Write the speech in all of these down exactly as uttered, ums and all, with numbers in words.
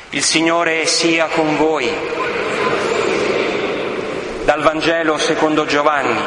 Il Signore sia con voi. Dal Vangelo secondo Giovanni.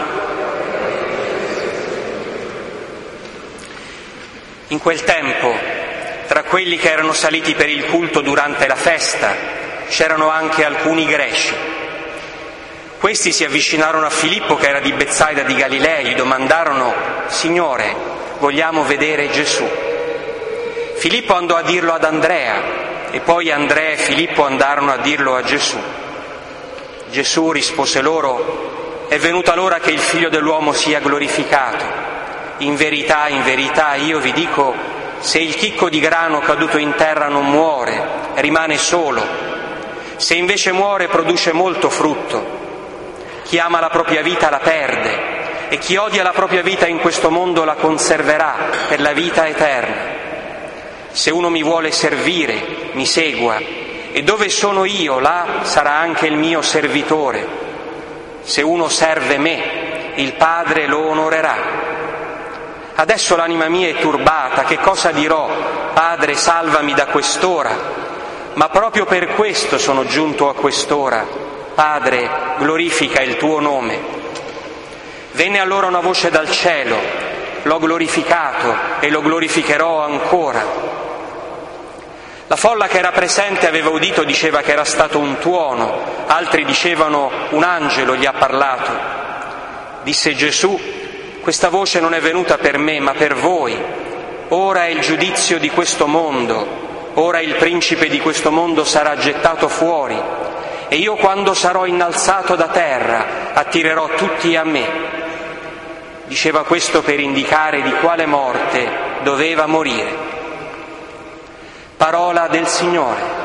In quel tempo, tra quelli che erano saliti per il culto durante la festa, c'erano anche alcuni greci. Questi si avvicinarono a Filippo, che era di Betsaida di Galilea, e gli domandarono: Signore, vogliamo vedere Gesù. Filippo andò a dirlo ad Andrea, e poi Andrea e Filippo andarono a dirlo a Gesù. Gesù rispose loro: è venuta l'ora che il Figlio dell'uomo sia glorificato. In verità, in verità, io vi dico, se il chicco di grano caduto in terra non muore, rimane solo. Se invece muore, produce molto frutto. Chi ama la propria vita la perde, e chi odia la propria vita in questo mondo la conserverà per la vita eterna. Se uno mi vuole servire, mi segua, e dove sono io, là sarà anche il mio servitore. Se uno serve me, il Padre lo onorerà. Adesso l'anima mia è turbata, che cosa dirò? Padre, salvami da quest'ora. Ma proprio per questo sono giunto a quest'ora. Padre, glorifica il tuo nome. Venne allora una voce dal cielo: l'ho glorificato e lo glorificherò ancora. La folla che era presente aveva udito, diceva che era stato un tuono, altri dicevano un angelo gli ha parlato. Disse Gesù: questa voce non è venuta per me, ma per voi. Ora è il giudizio di questo mondo, ora il principe di questo mondo sarà gettato fuori, e io quando sarò innalzato da terra attirerò tutti a me. Diceva questo per indicare di quale morte doveva morire. Parola del Signore.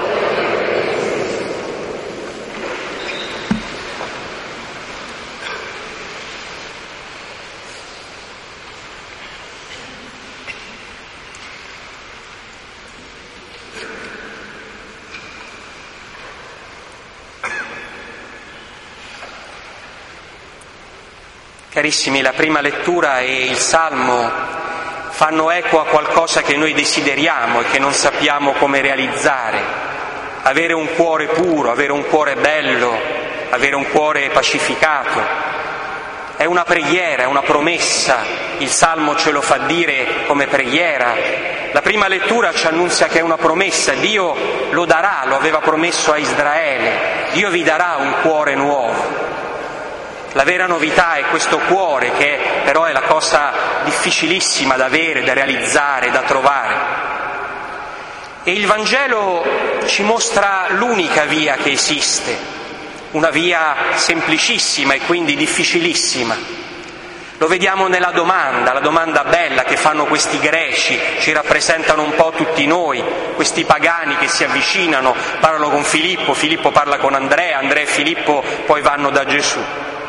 Carissimi, la prima lettura e il Salmo fanno eco a qualcosa che noi desideriamo e che non sappiamo come realizzare: avere un cuore puro, avere un cuore bello, avere un cuore pacificato. È una preghiera, è una promessa, il Salmo ce lo fa dire come preghiera. La prima lettura ci annunzia che è una promessa: Dio lo darà, lo aveva promesso a Israele, Dio vi darà un cuore nuovo. La vera novità è questo cuore, che però è la cosa difficilissima da avere, da realizzare, da trovare. E il Vangelo ci mostra l'unica via che esiste, una via semplicissima e quindi difficilissima. Lo vediamo nella domanda, la domanda bella che fanno questi greci, ci rappresentano un po' tutti noi, questi pagani che si avvicinano, parlano con Filippo, Filippo parla con Andrea, Andrea e Filippo poi vanno da Gesù.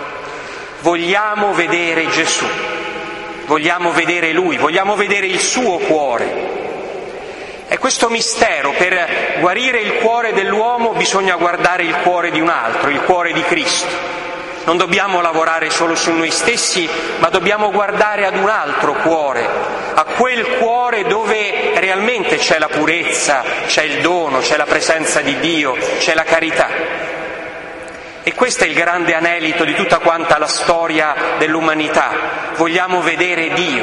Vogliamo vedere Gesù, vogliamo vedere Lui, vogliamo vedere il suo cuore. E questo mistero: per guarire il cuore dell'uomo bisogna guardare il cuore di un altro, il cuore di Cristo. Non dobbiamo lavorare solo su noi stessi, ma dobbiamo guardare ad un altro cuore, a quel cuore dove realmente c'è la purezza, c'è il dono, c'è la presenza di Dio, c'è la carità. E questo è il grande anelito di tutta quanta la storia dell'umanità. Vogliamo vedere Dio.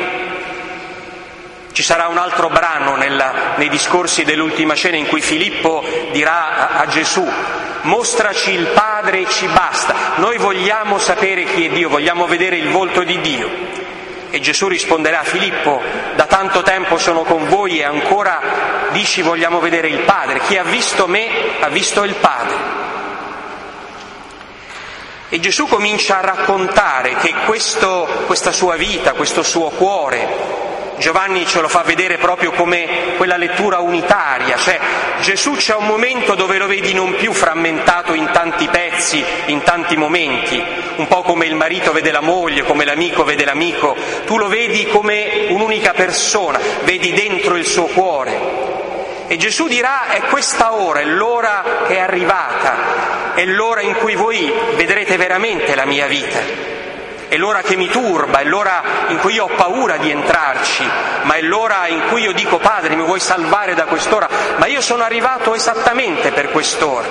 Ci sarà un altro brano nella, nei discorsi dell'ultima cena in cui Filippo dirà a, a Gesù: mostraci il Padre e ci basta. Noi vogliamo sapere chi è Dio, vogliamo vedere il volto di Dio. E Gesù risponderà: Filippo, da tanto tempo sono con voi e ancora dici vogliamo vedere il Padre. Chi ha visto me ha visto il Padre. E Gesù comincia a raccontare che questo, questa sua vita, questo suo cuore, Giovanni ce lo fa vedere proprio come quella lettura unitaria, cioè Gesù c'è un momento dove lo vedi non più frammentato in tanti pezzi, in tanti momenti, un po' come il marito vede la moglie, come l'amico vede l'amico, tu lo vedi come un'unica persona, vedi dentro il suo cuore. E Gesù dirà: è questa ora, è l'ora che è arrivata, è l'ora in cui voi vedrete veramente la mia vita, è l'ora che mi turba, è l'ora in cui io ho paura di entrarci, ma è l'ora in cui io dico: Padre, mi vuoi salvare da quest'ora? Ma io sono arrivato esattamente per quest'ora.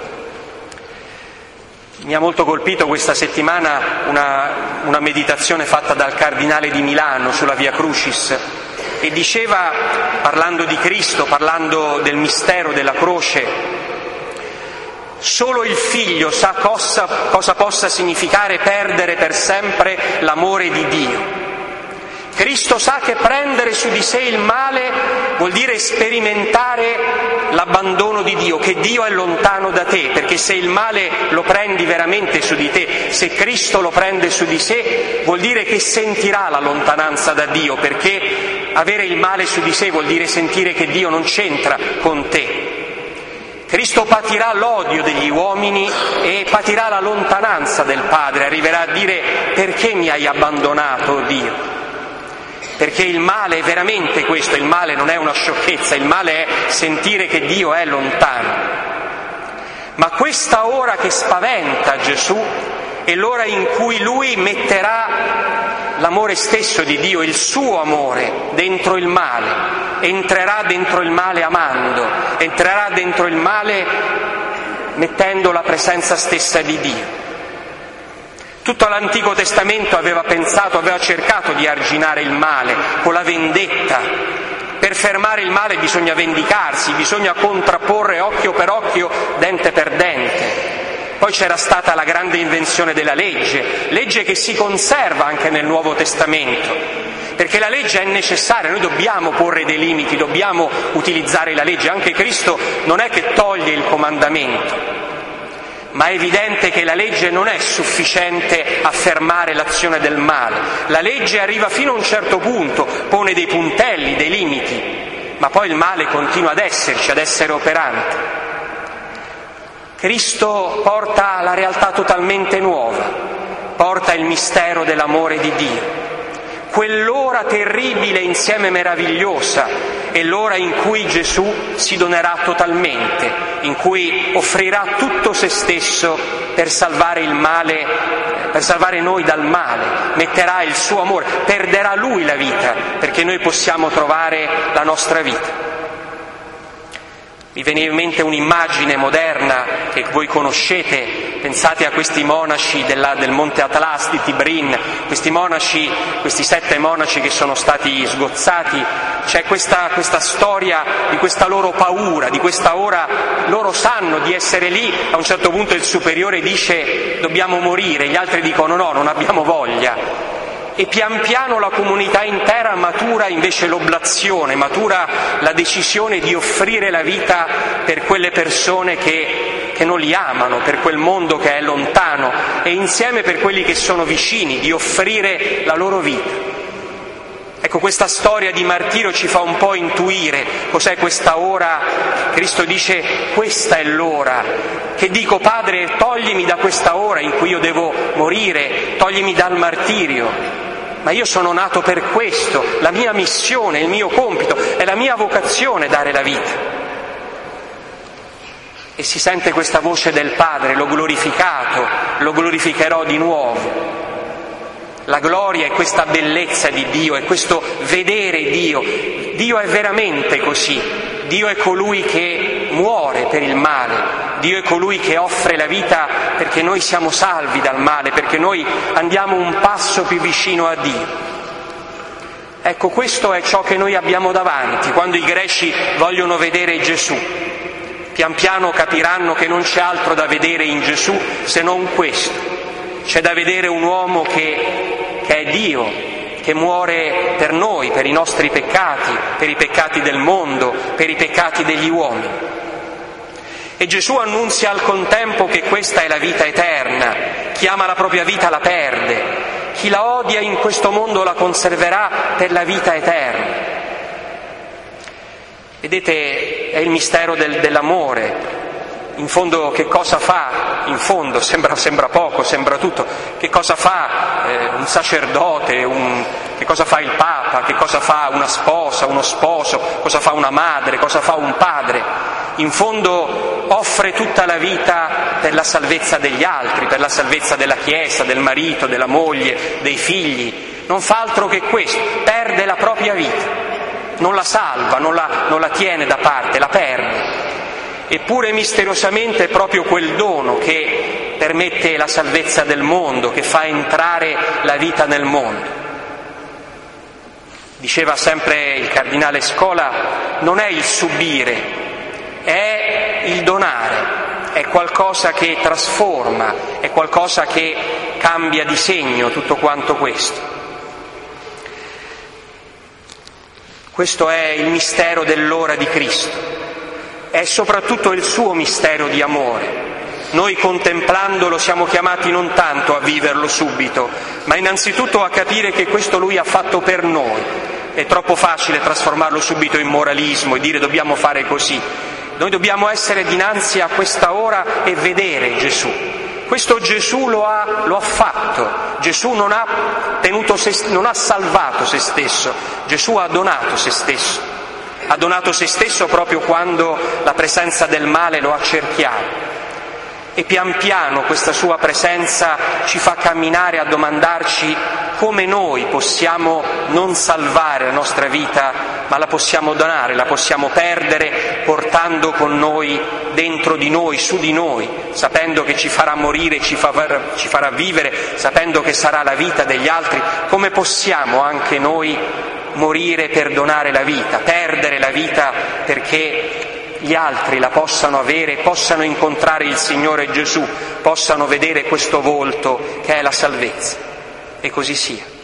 Mi ha molto colpito questa settimana una, una meditazione fatta dal cardinale di Milano sulla Via Crucis, e diceva, parlando di Cristo, parlando del mistero della croce: solo il Figlio sa cosa, cosa possa significare perdere per sempre l'amore di Dio. Cristo sa che prendere su di sé il male vuol dire sperimentare l'abbandono di Dio, che Dio è lontano da te, perché se il male lo prendi veramente su di te, se Cristo lo prende su di sé, vuol dire che sentirà la lontananza da Dio, perché avere il male su di sé vuol dire sentire che Dio non c'entra con te. Cristo patirà l'odio degli uomini e patirà la lontananza del Padre, arriverà a dire: perché mi hai abbandonato, oh Dio? Perché il male è veramente questo, il male non è una sciocchezza, il male è sentire che Dio è lontano. Ma questa ora che spaventa Gesù è l'ora in cui Lui metterà l'amore stesso di Dio, il suo amore, dentro il male, entrerà dentro il male amando, entrerà dentro il male mettendo la presenza stessa di Dio. Tutto l'Antico Testamento aveva pensato, aveva cercato di arginare il male con la vendetta. Per fermare il male bisogna vendicarsi, bisogna contrapporre occhio per occhio, dente per dente. Poi c'era stata la grande invenzione della legge, legge che si conserva anche nel Nuovo Testamento, perché la legge è necessaria, noi dobbiamo porre dei limiti, dobbiamo utilizzare la legge. Anche Cristo non è che toglie il comandamento, ma è evidente che la legge non è sufficiente a fermare l'azione del male. La legge arriva fino a un certo punto, pone dei puntelli, dei limiti, ma poi il male continua ad esserci, ad essere operante. Cristo porta la realtà totalmente nuova, porta il mistero dell'amore di Dio. Quell'ora terribile insieme meravigliosa è l'ora in cui Gesù si donerà totalmente, in cui offrirà tutto se stesso per salvare il male, per salvare noi dal male, metterà il suo amore, perderà Lui la vita perché noi possiamo trovare la nostra vita. Mi veniva in mente un'immagine moderna che voi conoscete, pensate a questi monaci della, del Monte Atlas di Tibrin, questi monaci, questi sette monaci che sono stati sgozzati. C'è questa, questa storia di questa loro paura, di questa ora, loro sanno di essere lì, a un certo punto il superiore dice: dobbiamo morire, gli altri dicono no, non abbiamo voglia. E pian piano la comunità intera matura invece l'oblazione, matura la decisione di offrire la vita per quelle persone che, che non li amano, per quel mondo che è lontano, e insieme per quelli che sono vicini, di offrire la loro vita. Ecco, questa storia di martirio ci fa un po' intuire cos'è questa ora. Cristo dice: questa è l'ora, che dico: Padre, toglimi da questa ora in cui io devo morire, toglimi dal martirio. Ma io sono nato per questo, la mia missione, il mio compito, è la mia vocazione dare la vita. E si sente questa voce del Padre: l'ho glorificato, lo glorificherò di nuovo. La gloria è questa bellezza di Dio, è questo vedere Dio. Dio è veramente così. Dio è colui che muore per il male. Dio è colui che offre la vita perché noi siamo salvi dal male, perché noi andiamo un passo più vicino a Dio. Ecco, questo è ciò che noi abbiamo davanti. Quando i greci vogliono vedere Gesù, pian piano capiranno che non c'è altro da vedere in Gesù se non questo. C'è da vedere un uomo che, che è Dio, che muore per noi, per i nostri peccati, per i peccati del mondo, per i peccati degli uomini. E Gesù annunzia al contempo che questa è la vita eterna. Chi ama la propria vita la perde, chi la odia in questo mondo la conserverà per la vita eterna. Vedete, è il mistero del, dell'amore. In fondo che cosa fa? In fondo sembra, sembra poco, sembra tutto. Che cosa fa eh, un sacerdote, un, che cosa fa il Papa, che cosa fa una sposa, uno sposo, cosa fa una madre, cosa fa un padre? In fondo offre tutta la vita per la salvezza degli altri, per la salvezza della Chiesa, del marito, della moglie, dei figli. Non fa altro che questo, perde la propria vita, non la salva, non la, non la tiene da parte, la perde. Eppure misteriosamente è proprio quel dono che permette la salvezza del mondo, che fa entrare la vita nel mondo. Diceva sempre il cardinale Scola, non è il subire, è il donare, è qualcosa che trasforma, è qualcosa che cambia di segno tutto quanto questo. Questo è il mistero dell'ora di Cristo, è soprattutto il suo mistero di amore. Noi contemplandolo siamo chiamati non tanto a viverlo subito, ma innanzitutto a capire che questo Lui ha fatto per noi. È troppo facile trasformarlo subito in moralismo e dire dobbiamo fare così. Noi dobbiamo essere dinanzi a questa ora e vedere Gesù. Questo Gesù lo ha, lo ha fatto. Gesù non ha, tenuto se, non ha salvato se stesso, Gesù ha donato se stesso. Ha donato se stesso proprio quando la presenza del male lo accerchiava. E pian piano questa sua presenza ci fa camminare a domandarci come noi possiamo non salvare la nostra vita, ma la possiamo donare, la possiamo perdere portando con noi, dentro di noi, su di noi, sapendo che ci farà morire, ci farà, ci farà vivere, sapendo che sarà la vita degli altri. Come possiamo anche noi morire per donare la vita, perdere la vita perché gli altri la possano avere, possano incontrare il Signore Gesù, possano vedere questo volto che è la salvezza. E così sia.